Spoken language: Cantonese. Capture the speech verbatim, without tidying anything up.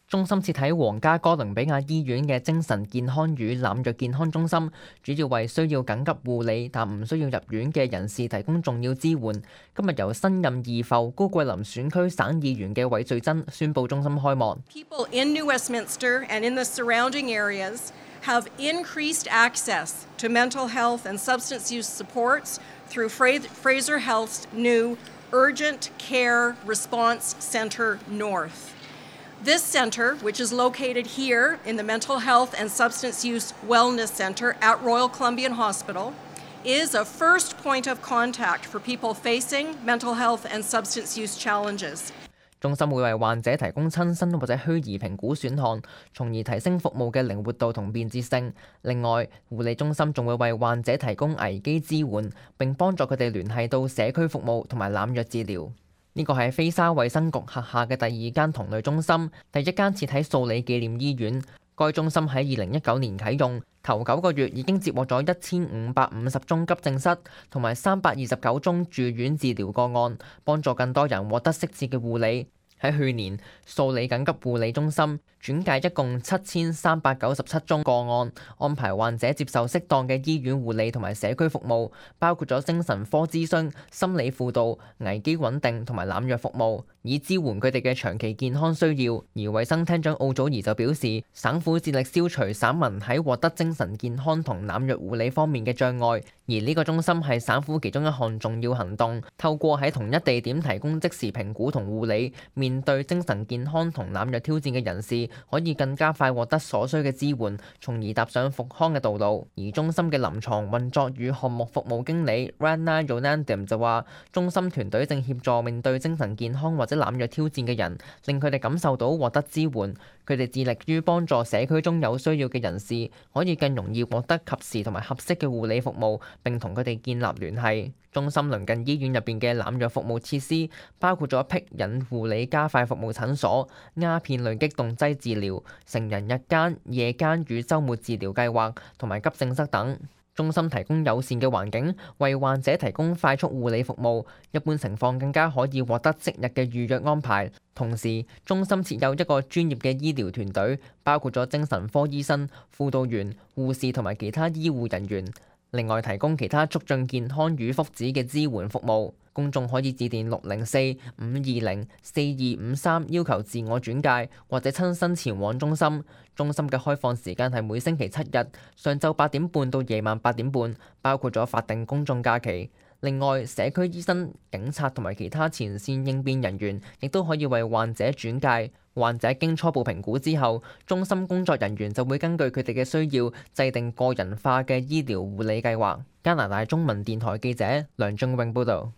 中心設喺皇家哥倫比亞醫院嘅精神健康與濫藥健康中心，主要為需要緊急護理但唔需要入院嘅人士提供重要支援。今日由新任義埠高桂林選區省議員嘅韋瑞珍宣布中心開幕。 People in New Westminster and in the surrounding areas have increased access to mental health and substance use supports through Fraser Health's new Urgent Care Response Centre North.This center, which is located here in the Mental Health and Substance Use Wellness Center at Royal Columbian Hospital, is a first point of contact for people facing mental health and substance use challenges. 中心會為患者提供親身或者虛擬評估選項，從而提升服務嘅靈活度同便捷性。另外，護理中心仲會為患者提供危機支援，並幫助佢哋聯繫到社區服務同埋濫藥治療。呢個係菲沙衛生局轄下嘅第二間同類中心，第一間設喺素里紀念醫院。該中心喺二零一九年啟用，頭九個月已經接獲咗一千五百五十宗急症室同埋三百二十九宗住院治療個案，幫助更多人獲得適切嘅護理。喺去年，素里緊急護理中心轉介一共七千三百九十七宗個案，安排患者接受適當嘅醫院護理同埋社區服務，包括咗精神科諮詢、心理輔導、危機穩定同埋濫藥服務，以支援佢哋嘅長期健康需要。而衛生廳長奧祖兒就表示，省府致力消除省民喺獲得精神健康同濫藥護理方面嘅障礙，而呢個中心係省府其中一項重要行動，透過喺同一地點提供即時評估同護理，面對精神健康同濫藥挑戰嘅人士，可以更加快獲得所需嘅支援，從而踏上復康嘅道路。而中心嘅臨床運作與項目服務經理 Rana Yonandim 就話，中心團隊正協助面對精神健康或者濫藥挑戰嘅人，令佢哋感受到獲得支援。佢哋致力於幫助社區中有需要嘅人士，可以更容易獲得及時同埋合適嘅護理服務，並同佢哋建立聯繫。中心鄰近醫院入邊嘅濫藥服務設施，包括咗僻隱護理加快服務診所、鴉片類激動劑治療、成人日間、夜間與週末治療計劃同埋急症室等。中心提供友善嘅環境，為患者提供快速護理服務，一般情況更加可以獲得即日嘅預約安排。同時，中心設有一個專業嘅醫療團隊，包括咗精神科醫生、輔導員、護士同埋其他醫護人員。另外，提供其他促進健康與福祉嘅支援服務。公眾可以致電六零四五二零四二五三要求自我轉介，或者親身前往中心。中心嘅開放時間係每星期七日，上晝八點半到夜晚八點半，包括咗法定公眾假期。另外，社區醫生、警察同埋其他前線應變人員亦都可以為患者轉介。患者經初步評估之後，中心工作人員就會根據佢哋嘅需要，制定個人化嘅醫療護理計劃。加拿大中文電台記者梁俊永報導。